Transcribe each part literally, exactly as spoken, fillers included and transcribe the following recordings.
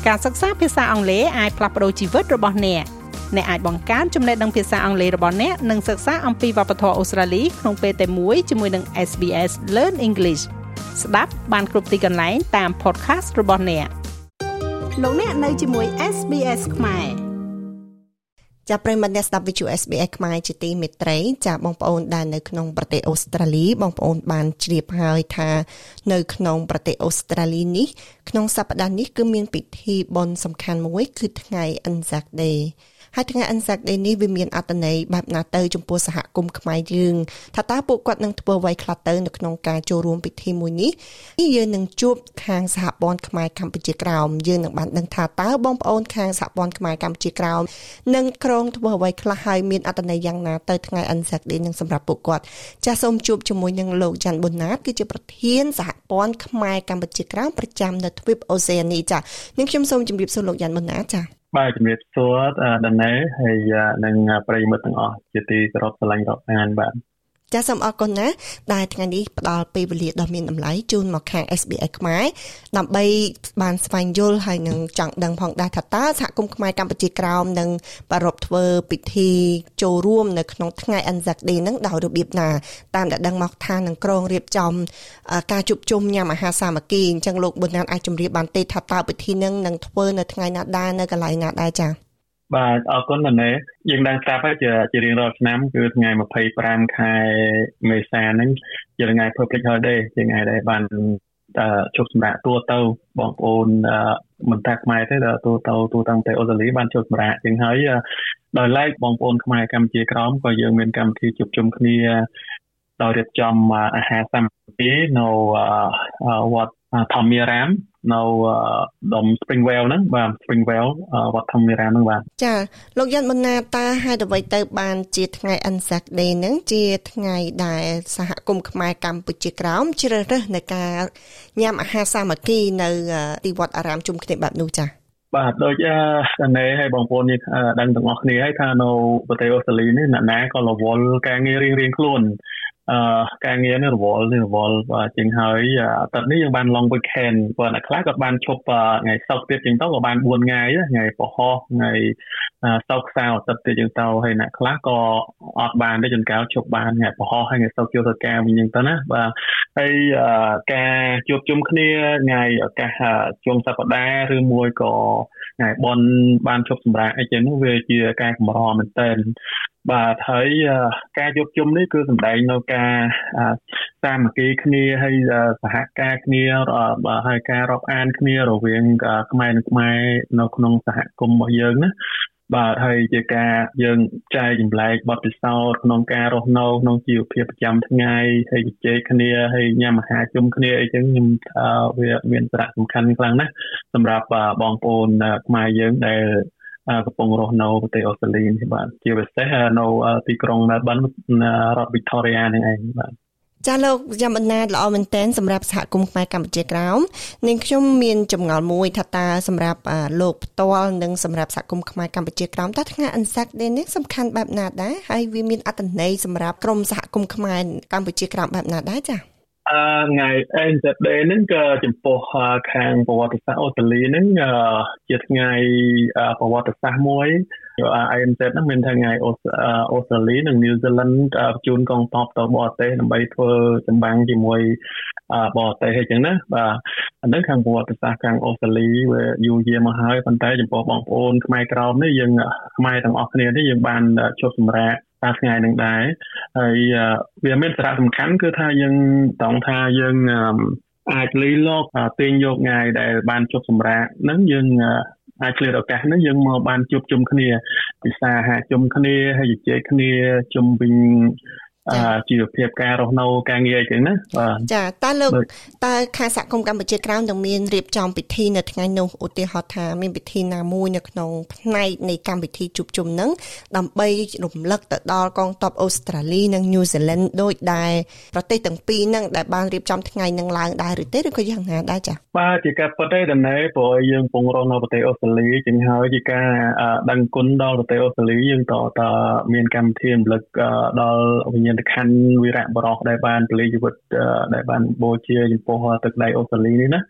ការសិក្សាភាសាអង់គ្លេសអាចផ្លាស់ប្ដូរជីវិតរបស់អ្នកអ្នកអាចបង្កើនចំណេះដឹងភាសាអង់គ្លេសរបស់អ្នកនិងសិក្សាអំពីវប្បធម៌អូស្ត្រាលីក្នុងពេលតែមួយជាមួយនឹង เอส บี เอส Learn English ស្ដាប់បានគ្រប់ទីកន្លែងតាម podcast របស់អ្នកលោកអ្នកនៅជាមួយ เอส บี เอส ខ្មែរចាប់ប្រិយមិត្តអ្នកស្ដាប់វិទ្យុ เอส บี เอส ខ្មែរជាទីមេត្រីចាបងប្អូនដែលនៅក្នុងប្រទេសអូស្ត្រាលីបងប្អូនបានជ្រាបហើយថានៅក្នុងប្រទេសអូស្ត្រាលីនេះក្នុងសប្តាហ៍នេះគឺមានពិធីបុណ្យសំខាន់មួយគឺថ្ងៃ Anzac Day ហើយថ្ងៃ Anzac Day នេះវាមានអត្ថន័យបែបណាទៅចំពោះសហគមន៍ខ្មែរយើងថាតើពួកគាត់នឹងធ្វើអ្វីខ្លះទៅនៅក្នុងការចូលរួមពិធីមួយនេះយើងនឹងជួបខាងសហព័ន្ធខ្មែរកម្ពុជាក្រោមយើងនឹងបានដឹងថាតើបងប្អូនខាងសហព័ន្ធខ្មែរកម្ពុជាក្រោមនឹងក្រុងធ្វើអ្វីខ្លះហើយមានអត្ថន័យយ៉ាងណាទៅថ្ងៃ Anzac Day នឹងសម្រាប់ពួកគាត់ចាសសូមជួបជាមួយនឹងលោកយ៉ាន់ប៊ុនណាតគឺជាប្រធានសហព័ន្ធខ្មែរកម្ពុជាក្រោមប្រចាំនៅទ្វីបអូសេអានីចានឹងខ្ញុំសូមជម្រាបសួរលោកយ៉ាន់ប៊ុនណាតចាបាទជំរាបសួរដល់ណែហើយនឹងប្រិយមិត្តទាំងអស់ជាទីគោរពស្រឡាញ់រាប់អានបាទចាសសូមអរគុណណាស់ដែលថ្ងៃនេះផ្ដល់ពេលវេលាដ៏មានតម្លៃជូនមកខាង เอส บี เอส ខ្មែរដើម្បីបានស្វែងយល់ហើយនឹងចង់ដឹងផងដែរថាតើសហគមន៍ខ្មែរកម្ពុជាក្រោមនឹងប្រារព្ធធ្វើពិធីចូលរួមនៅក្នុងថ្ងៃ Anzac Day នឹងដោយរបៀបណាតាមដែលដឹងមកថានឹងក្រុងរៀបចំការជួបជុំញ៉ាំអាហារសាមគ្គីអញ្ចឹងលោកប៊ុនណាតអាចជម្រាបបានទេថាតើពិធីនឹងនឹងធ្វើនៅថ្ងៃណាដែរនៅកន្លែងណាដែរចា៎បាទអរគុណណាស់ណែយើងដឹងស្រាប់ហើយជាជារៀងរាល់ឆ្នាំគឺថ្ងៃម្ភៃប្រាំខែមេសាហ្នឹងជាថ្ងៃ Public Holiday ជាថ្ងៃដែលបានជប់សម្រាប់ទូទៅបងប្អូនមិនថាខ្មែរទេទូទៅទូទាំងប្រទេសអូស្ត្រាលីបានជប់សម្រាប់ជាងហើយដោយឡែកបងប្អូនខ្មែរកម្ពុជាក្រោមក៏យើងមានកម្មវិធីជួបជុំគ្នាដោយរៀបចំអាហារសាមគ្គីនៅវត្តធម្មរាមនៅដុំ Springvale ហ្នឹងបាទ Springvale វត្តធម្មរាមហ្នឹងបាទចាលោកយ៉ាន់ប៊ុនណាតតាហេតុអ្វីទៅបានជាថ្ងៃ Anzac Day ហ្នឹងជាថ្ងៃដែលសហគមន៍ខ្មែរកម្ពុជាក្រោមជ្រើសរើសในការញ៉ាំអាហារសាមគ្គីនៅទីវត្តអារាមជុំគ្នាបែបនោះចាបាទដូចតែណែឲ្យបងប្អូននេះដឹងទាំងអស់គ្នាហើយថានៅប្រទេសអូស្ត្រាលីនេះអ្នកណាក៏រវល់ការងាររៀងៗខ្លួនអឺការងារនេះរវល់នេះរវល់បាទជាងហើយអាទិត្យនេះយើងបាន long weekend ព្រោះអ្នកខ្លះក៏បានឈប់ថ្ងៃសុក្រទៀតជាងទៅក៏បានបួនថ្ងៃថ្ងៃពហុថ្ងៃសុក្រសៅរ៍អាទិត្យទៀតជាងទៅហើយអ្នកខ្លះក៏អត់បានទេចង្កោឈប់បានថ្ងៃពហុហើយថ្ងៃសុក្រចូលធ្វើការវិញចឹងទៅណាបាទហើយការជួបជុំគ្នាថ្ងៃឱកាសជុំសប្តាហ៍ឬមួយក៏ថ្ងៃបន់បានជប់សម្រាប់អីចឹងនោះវាជាការកម្រមែនទែនបាទហើយការជួបជុំនេះគឺសម្ដែងនៅការសាមគ្គីគ្នាហើយសហការគ្នាហើយការរាប់អានគ្នារវាងខ្មែរនិងខ្មែរនៅក្នុងសហគមន៍របស់យើងណាបាទហើយជាការយើងចែកចម្លែកបទពិសោធន៍ក្នុងការរស់នៅក្នុងជីវភាពប្រចាំថ្ងៃហើយជជែកគ្នាហើយញ៉ាំអាហារជុំគ្នាអីចឹងខ្ញុំវាមានសារៈសំខាន់ខ្លាំងណាស់សម្រាប់បងប្អូនខ្មែរយើងដែលកំពុងរស់នៅប្រទេសអូស្ត្រាលីនេះបាទជាពិសេសនៅទីក្រុង Melbourne រដ្ឋ Victoria នេះឯងបាទចាលោកយ៉ាន់ប៊ុនណាតល្អមែនទែនសម្រាប់សហគមន៍ខ្មែរកម្ពុជាក្រោមនិងខ្ញុំមានចម្ងល់មួយថាតើសម្រាប់លោកផ្ទាល់និងសម្រាប់សហគមន៍ខ្មែរកម្ពុជាក្រោមតើថ្ងៃ Anzac Day នេះសំខាន់បែបណាដែរហើយវាមានអត្ថន័យសម្រាប់ក្រុមសហគមន៍ខ្មែរកម្ពុជាក្រោមបែបណាដែរចាអឺថ្ងៃ Anzac Day ហ្នឹងក៏ចំពោះខាងប្រវត្តិសាស្ត្រអូស្ត្រាលីហ្នឹងជាថ្ងៃប្រវត្តិសាស្ត្រមួយ Anzac ហ្នឹងមានថ្ងៃអូស្ត្រាលីនិង New Zealand ជូនកងទ័ពទៅបរទេសដើម្បីធ្វើចម្បាំងជាមួយបរទេសអញ្ចឹងណាបាទអានេះខាងប្រវត្តិសាស្ត្រខាងអូស្ត្រាលីវាយូរយារមកហើយប៉ុន្តែចំពោះបងប្អូនខ្មែរក្រោមនេះយើងខ្មែរទាំងអស់គ្នានេះយើងបានជប់សម្រាប់តាមថ្ងៃនឹងដែរហើយវាមានសារៈសំខាន់គឺថាយើងតង់ថាយើងអាចលីលោកទាញយកថ្ងៃដែលបានជប់សម្រាប់ហ្នឹងយើងអាចឆ្លៀតឱកាសហ្នឹងយើងមកបានជួបជុំគ្នាពិសាហាជុំគ្នាហើយជជែកគ្នាជុំវិញជីវភាពការរស់នៅការងារអីចឹងណាបាទចាតើលោកតើខាងសហគមន៍កម្ពុជាក្រោមនឹងមានរៀបចំពិធីនៅថ្ងៃនោះឧទាហរណ៍ថាមានពិធីណាមួយនៅក្នុងផ្នែកនៃកម្មវិធីជួបជុំហ្នឹងដើម្បីរំលឹកទៅដល់កងទ័ពអូស្ត្រាលីនិងញូហ្សេឡង់ដូចដែលប្រទេសទាំងពីរហ្នឹងដែលបានរៀបចំថ្ងៃហ្នឹងឡើងដែរឬទេឬក៏យ៉ាងណាដែរចាបាទជាការពិតទេដំណើរព្រោះយើងពងរស់នៅប្រទេសអូស្ត្រាលីជាងហើយជាការដឹងគុណដល់ប្រទេសអូស្ត្រាលីយើងតតមានកម្មវិធីរំលឹកដល់វិញ្ញាណក្ខន្ធវីរៈបរិសដែលបានពលីជីវិតដែលបានបូជាចំពោះទឹកដីអូស្ត្រាលីនេះណា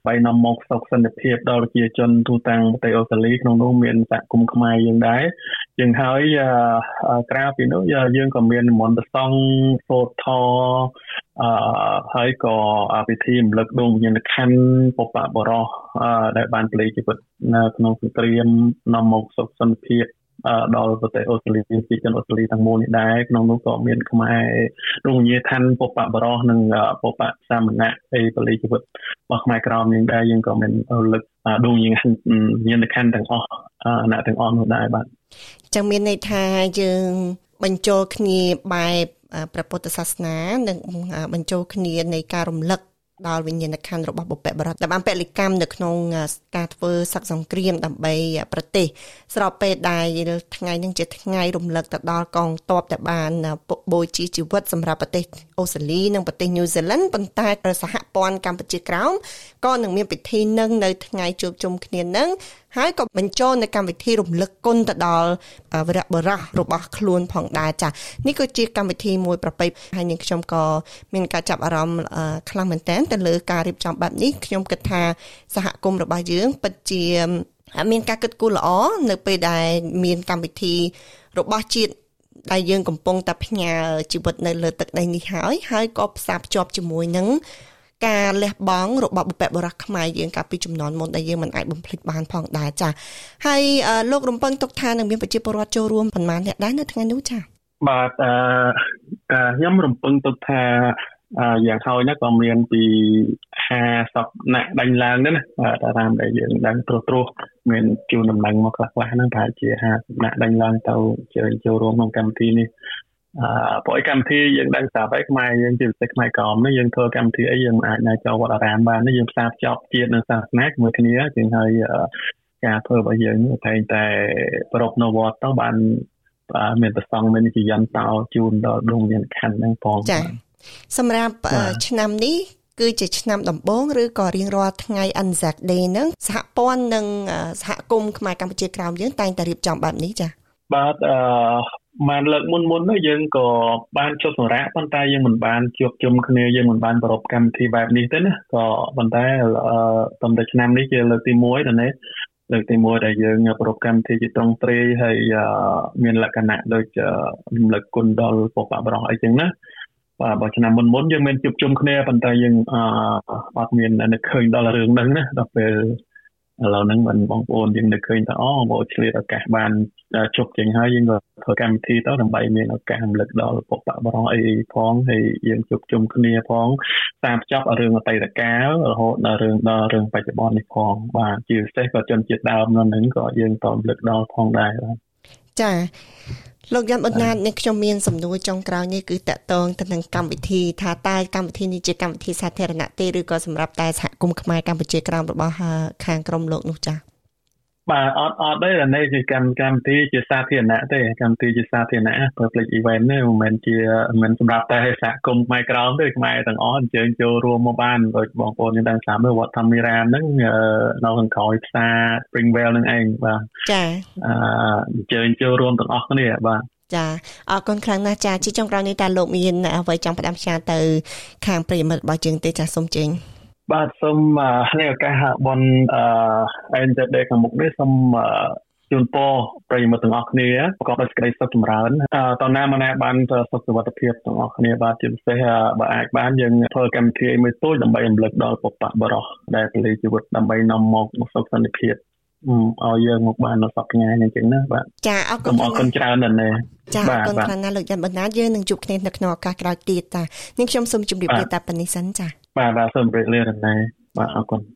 បាយនាំមកសុខសន្តិភាពដល់ប្រជាជនទូទាំងប្រទេសអូស្ត្រាលីក្នុងនោះមានសហគមន៍ខ្មែរយើងដែរយើងហើយក្រៅពីនោះយើងក៏មានមន្តសង្ឃសូត្រធម៌អឺហើយក៏ពិធីរំលឹកដួងវិញ្ញាណក្ខន្ធបុព្វបុរសដែលបានផ្លេចជីវិតនៅក្នុងសង្គ្រាមនាំមកសុខសន្តិភាពដល់ប្រទេសអូស្ត្រាលីប្រជាជនអូស្ត្រាលីទាំងមូលនេះដែរក្នុងនោះក៏មានខ្មែររងញាឋានបុព្វបុរសនិងបុព្វសាមណៈឯបលីជីវិតរបស់ខ្មែរក្រមនេះដែរយើងក៏មានលើកដួងវិញ្ញាណក្ខន្ធទាំងអស់អ្នកទាំងអស់នោះដែរបាទចឹងមានន័យថាយើងបញ្ចូលគ្នាបែបព្រះពុទ្ធសាសនានិងបញ្ចូលគ្នានៃការរំលឹកដល់វិញ្ញាណក្ខន្ធរបស់បុព្វបុរសដែលបានពលិកម្មនៅក្នុងការធ្វើសឹកសង្គ្រាមដើម្បីប្រទេសស្របពេលដែលថ្ងៃនេះជាថ្ងៃរំលឹកទៅដល់កងទ័ពដែលបានបូជាជីវិតសម្រាប់ប្រទេសអូស្ត្រាលីនិងប្រទេសញូហ្សេឡង់ប៉ុន្តែសហព័ន្ធកម្ពុជាក្រោមក៏នឹងមានពិធីនឹងនៅថ្ងៃជួបជុំគ្នានឹងហើយក៏បញ្ចូលនៅកម្មវិធីរំលឹកគុណទៅដល់វីរបុរសរបស់ខ្លួនផងដែរចា៎នេះក៏ជាកម្មវិធីមួយប្រពៃហើយនាងខ្ញុំក៏មានការចាប់អារម្មណ៍ខ្លាំងមែនទែនទៅលើការរៀបចំបែបនេះខ្ញុំគិតថាសហគមន៍របស់យើងពិតជាមានការគិតគូរល្អនៅពេលដែលមានកម្មវិធីរបស់ជាតិដែលយើងកំពុងតែផ្ញើជីវិតនៅលើទឹកដីនេះហើយហើយក៏ផ្សារភ្ជាប់ជាមួយនឹងការលះបង់របស់បុព្វបុរសខ្មែរយើងកាលពីជំនាន់មុនដែលយើងមិនអាចបំភ្លេចបានផងដែរចា៎ហើយលោករំពឹងទុកថានឹងមានប្រជាពលរដ្ឋចូលរួមប៉ុន្មានអ្នកដែរនៅថ្ងៃនោះចា៎បាទអឺខ្ញុំរំពឹងទុកថាយ៉ាងហោចណាស់ក៏មានពីห้าสิบអ្នកដាញ់ឡើងដែរណាបាទតាមដែលយើងដឹងត្រួសត្រាសមានជួនដំណឹងមកខ្លះៗហ្នឹងប្រហែលជាห้าสิบអ្នកដាញ់ឡើងទៅជើញចូលរួមក្នុងកម្មវិធីនេះអឺព្រោះកម្មវិធីយើងដឹងស្រាប់ហើយខ្មែរយើងជាពិសេសខ្មែរក្រមនេះយើងធ្វើកម្មវិធីអីយើងអាចទៅចូលវត្តអារាមបានយើងផ្សារភ្ជាប់ជាតិនិងសាសនាជាមួយគ្នាជាងហើយការធ្វើរបស់យើងតែតែប្រពនៅវត្តទៅបានមានប្រសងមានជាយន្តោជូនដល់ដួងវិញ្ញាណក្ខន្ធហ្នឹងផងចា៎សម្រាប់ឆ្នាំនេះគឺជាឆ្នាំដំបូងឬក៏រៀងរាល់ថ្ងៃ Anzac Day ហ្នឹងសហព័ន្ធនិងសហគមន៍ខ្មែរកម្ពុជាក្រោមយើងតែងតែរៀបចំបែបនេះចា៎បាទអឺបានលើកមុនមុននោះយើងក៏បានចុះសម្រាប់ប៉ុន្តែយើងមិនបានជួបជុំគ្នាយើងមិនបានប្រពកម្មវិធីបែបនេះទេណាក៏ប៉ុន្តែអឺតាមតែឆ្នាំនេះជាលើកទីមួយដល់នេះលើកទីមួយដែលយើងប្រពកម្មវិធីជាត្រង់ត្រីហើយមានលក្ខណៈដូចរំលឹកគុណដល់បុព្វបុរសអីចឹងណាបាទបើឆ្នាំមុនមុនយើងមានជួបជុំគ្នាប៉ុន្តែយើងអឺអត់មាននឹកឃើញដល់រឿងហ្នឹងណាដល់ពេលឥឡូវហ្នឹងមិនបងប្អូនយើងនឹកឃើញថាអូបងឆ្លៀតឱកាសបានជប់ចេញហើយយើងក៏ធ្វើកម្មវិធីទៅដើម្បីមានឱកាសរំលឹកដល់បុព្វបុរសអីផងហើយយើងជួបជុំគ្នាផងតាមចប់រឿងអតីតកាលរហូតដល់រឿងដល់រឿងបច្ចុប្បន្ននេះផងបាទជាពិសេសក៏ជនជាតិដើមនៅហ្នឹងក៏យើងតរំលឹកដល់ផងដែរបាទចាលោកយ៉ាន់បណ្ណាតនេះខ្ញុំមានសំណួរចុងក្រោយនេះគឺតកតងទៅនឹងកម្មវិធីថាតើកម្មវិធីនេះជាកម្មវិធីសាធារណៈទេឬក៏សម្រាប់តែសហគមន៍ខ្មែរកម្ពុជាក្រោមរបស់ខាងក្រមលោកនោះចា៎បាទអត់អត់ទេអានេះជាកម្មកម្មវិធីជាសាធារណៈទេកម្មវិធីជាសាធារណៈ public event នេះមិនមែនជាមិនសម្រាប់តែសហគមន៍ខ្មែរក្រោមទេខ្មែរទាំងអស់អញ្ជើញចូលរួមមកបានដោយបងប្អូនយើងដឹងតាមវត្តធម្មរាមហ្នឹងនៅខាងក្រោយផ្សារ Springvale ហ្នឹងឯងបាទចាអអញ្ជើញចូលរួមទាំងអស់គ្នាបាទចាអរគុណខ្លាំងណាស់ចាជាចុងក្រោយនេះតើលោកមានអ្វីចង់ផ្ដាំផ្ញើទៅខាងប្រិយមិត្តរបស់យើងទេចាសូមជើញបាទសូមនេះឱកាសបនអឺ Anzac Day ខាងមុខនេះសូមជូនពរប្រិយមិត្តទាំងអស់គ្នាប្រកបដោយសេចក្តីសុខចម្រើនតើណាមកណាបានសុខសុវត្ថិភាពទាំងអស់គ្នាបាទជាពិសេសបើអាចបានយើងធ្វើកម្មវិធីមួយតូចដើម្បីរំលឹកដល់បុព្វបុរសដែលពលីជីវិតដើម្បីនាំមកសុខសន្តិភាពឲ្យយើងមកបាននៅសប្តាហ៍នេះអញ្ចឹងណាបាទចាអរគុណអរគុណច្រើនណាស់ណាចាអរគុណខ្លាំងណាស់លោកយ៉ាន់បណ្ណាតយើងនឹងជួបគ្នានៅក្នុងឱកាសក្រោយទៀតតានាងខ្ញុំសូមជម្រាបលាតែប៉ុណ្្នេះសិនចាបាទបាទសូមជម្រាបលាណាបាទអរគុណ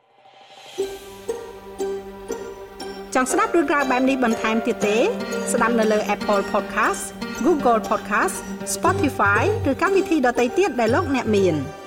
ចង់ស្ដាប់រឿងរ៉ាវបែបនេះបន្ថែមទៀតទេស្ដាប់នៅលើ Apple Podcast Google Podcast Spotify ឬកម្មវិធីដទៃទៀតដែលលោកអ្នកមាន